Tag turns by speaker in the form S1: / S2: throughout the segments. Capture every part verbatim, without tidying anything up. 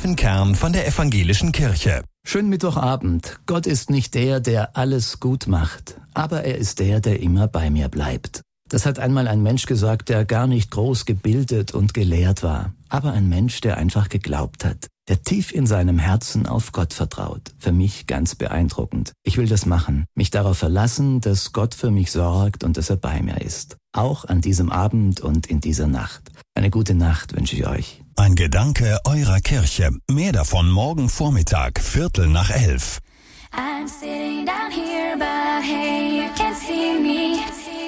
S1: tiefen Kern von der evangelischen Kirche.
S2: Schönen Mittwochabend. Gott ist nicht der, der alles gut macht, aber er ist der, der immer bei mir bleibt. Das hat einmal ein Mensch gesagt, der gar nicht groß gebildet und gelehrt war, aber ein Mensch, der einfach geglaubt hat, der tief in seinem Herzen auf Gott vertraut. Für mich ganz beeindruckend. Ich will das machen, mich darauf verlassen, dass Gott für mich sorgt und dass er bei mir ist. Auch an diesem Abend und in dieser Nacht. Eine gute Nacht wünsche ich euch.
S1: Ein Gedanke eurer Kirche. Mehr davon morgen Vormittag, Viertel nach elf.
S3: I'm sitting down here, but hey, you can't see me.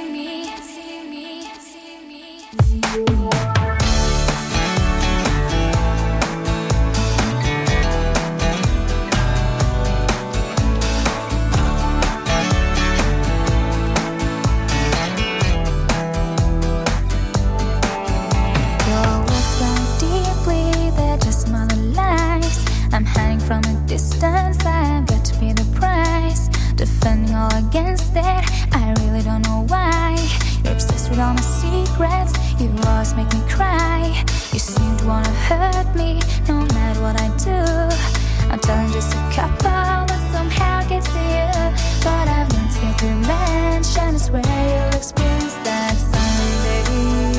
S3: I'm hiding from a distance, I've got to pay the price. Defending all against it, I really don't know why. You're obsessed with all my secrets, you always make me cry. You seem to wanna hurt me, no matter what I do. I'm telling just a couple, but somehow it gets to you. But I've learned to get revenge, and I swear you'll experience that someday.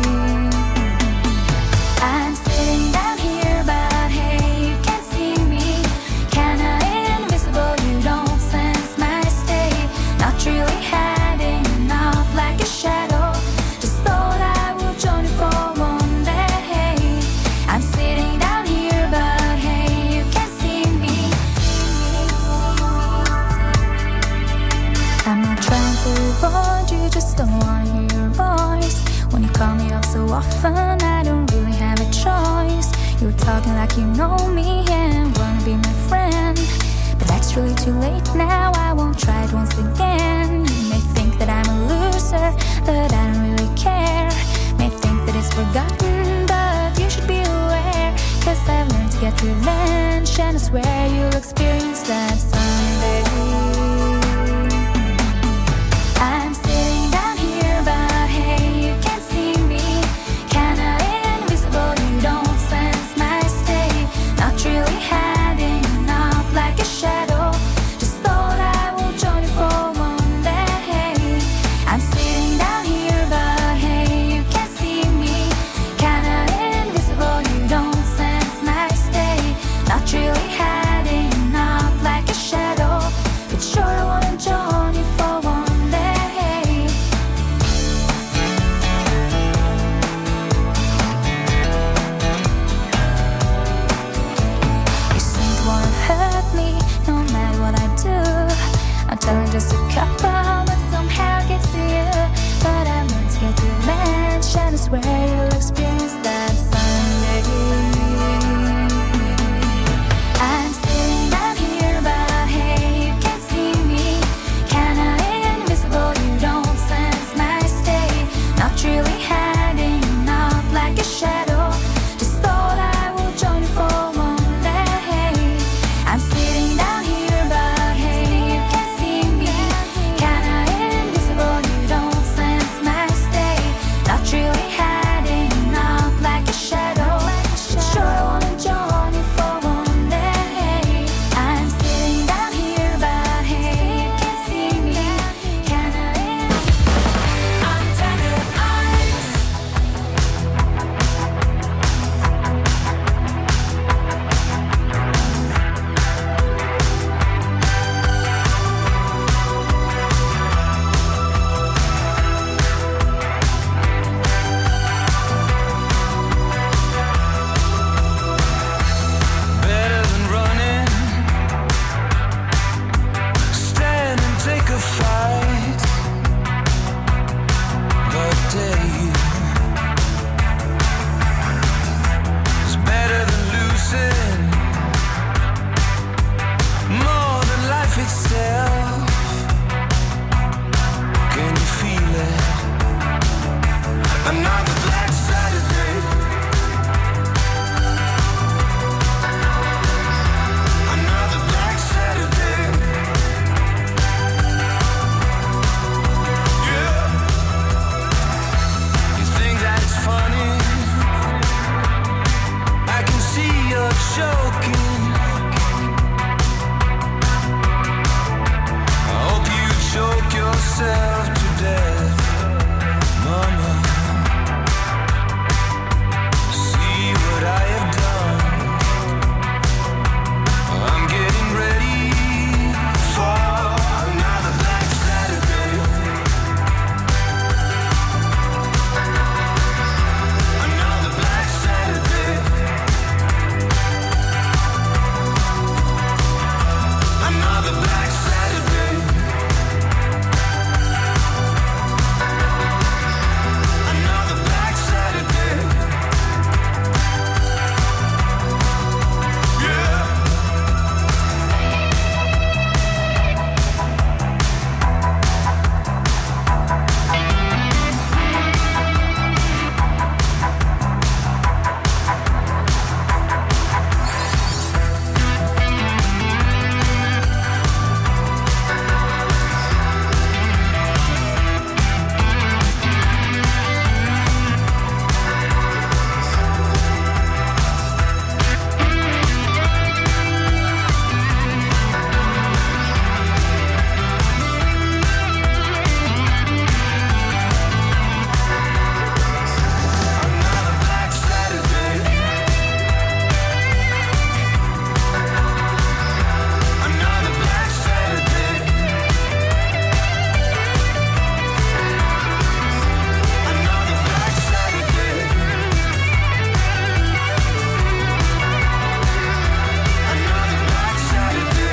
S3: I'm sitting down here, but hey, you can't see me. Kinda invisible, you don't sense my state. Not really hiding enough like a shadow. Just thought I would join you for one day. I'm sitting down here, but hey, you can't see me. I'm not trying to avoid you, just don't wanna hear your voice. When you call me up so often, I don't really have a choice. You're talking like you know me and wanna be my friend, but that's really too late now, I won't try it once again. You may think that I'm a loser, but I don't really care. May think that it's forgotten, but you should be aware. Cause I've learned to get revenge, and I swear you'll experience that someday. I'm sitting down here, but hey, you can't see me. Kinda invisible, you don't sense my state. Not really hiding enough like a shadow. Just thought I would join you for one day. I'm sitting down here, but hey, you can't see me. Kinda invisible, you don't sense my state. Not really hiding enough like a shadow. But sure I wanna join you for one day. You seem to wanna hurt me, no matter what I do. I'm telling just a couple, but somehow it gets to you. But I've learned to get revenge, and I swear you'll experience that someday. I'm sitting down here, but hey, you can't see me. Kinda invisible, you don't sense my state. Not really hiding enough like a shadow. Just thought I would join you for one day. I'm sitting down here, but hey, you can't see me.
S4: myself to death, Mama. See what I have done. I'm getting ready for another Black Saturday. Another Black Saturday. Another Black Saturday. Another Black Saturday. Yeah. Another Black Saturday. Another Black Saturday. Another Black Saturday. Another Black Saturday.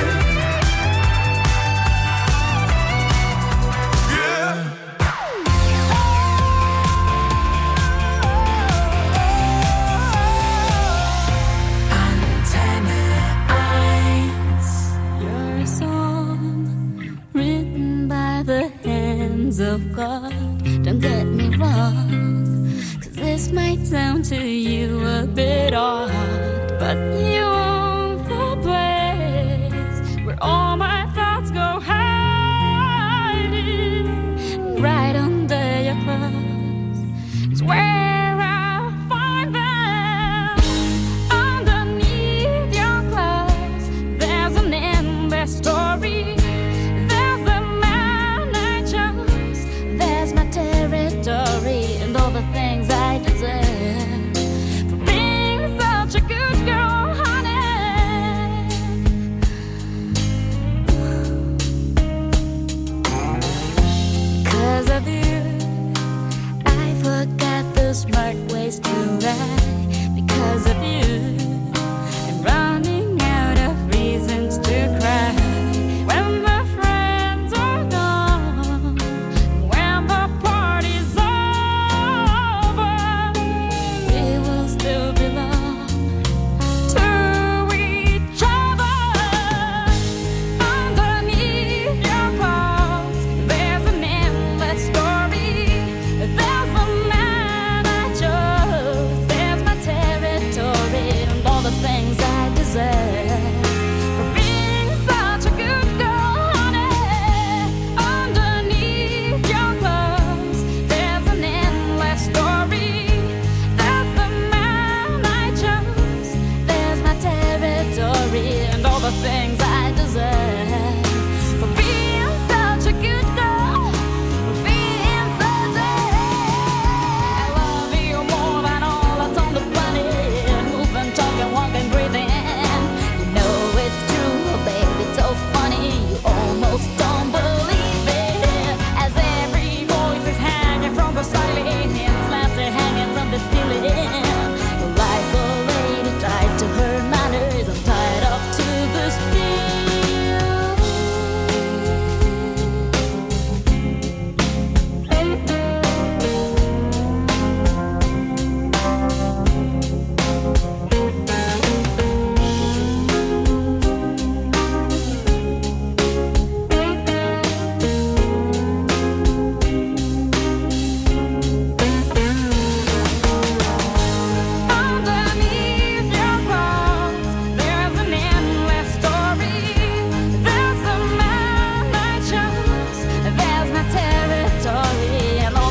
S4: Yeah.
S3: Antenne eins. You're a song written by the hands of God. Don't get me wrong, 'cause this might sound to you a bit odd, but